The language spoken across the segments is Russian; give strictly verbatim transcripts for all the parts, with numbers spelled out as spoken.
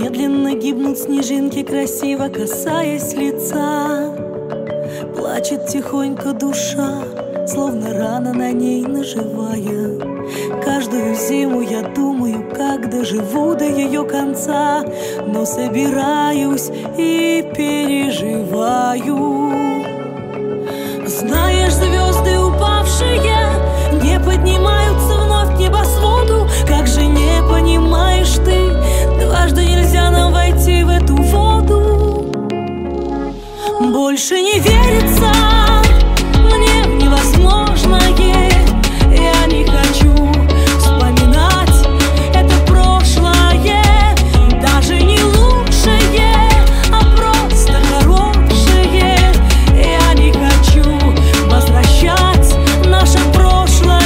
Медленно гибнут снежинки, красиво касаясь лица. Плачет тихонько душа, словно рана на ней наживая. Каждую зиму я думаю, как доживу до ее конца, но собираюсь и переживаю. Знаешь, звезды упавшие не поднимаются вновь к небосводу. Как же не понимаешь ты, дважды нельзя нам войти в эту воду. Больше не верится мне в невозможное. Я не хочу вспоминать это прошлое, даже не лучшее, а просто хорошее. Я не хочу возвращать наше прошлое.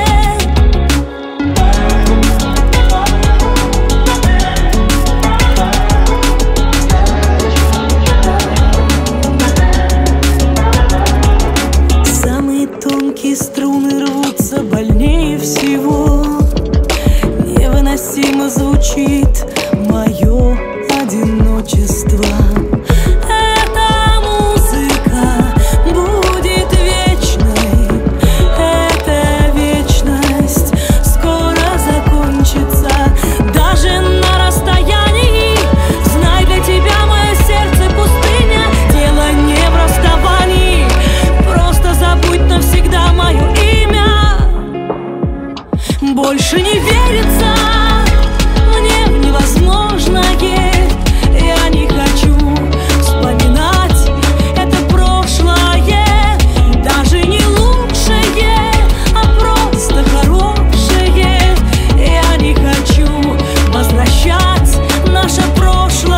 Самые тонкие струны рвутся больнее всего. Невыносимо звучит мое одиночество. Эта музыка будет вечной. Эта вечность скоро закончится. Даже на расстоянии, знай, для тебя мое сердце пустыня. Дело не в расставании, просто забудь навсегда мое имя. Больше не верится мне в невозможное. Я не хочу вспоминать это прошлое, даже не лучшее, а просто хорошее. Я не хочу возвращать наше прошлое.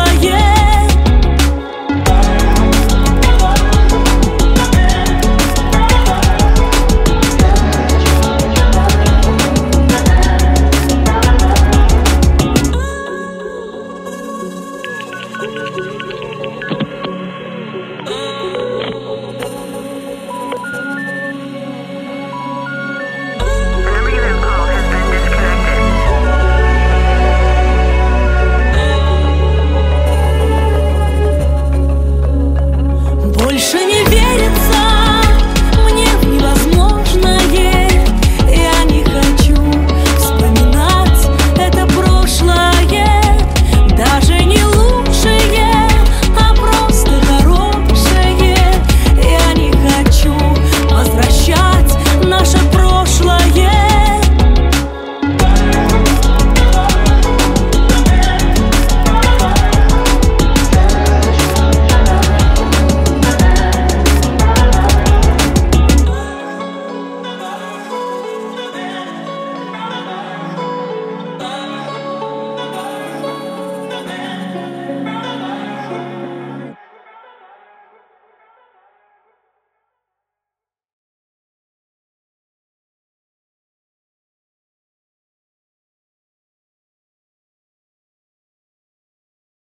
Больше не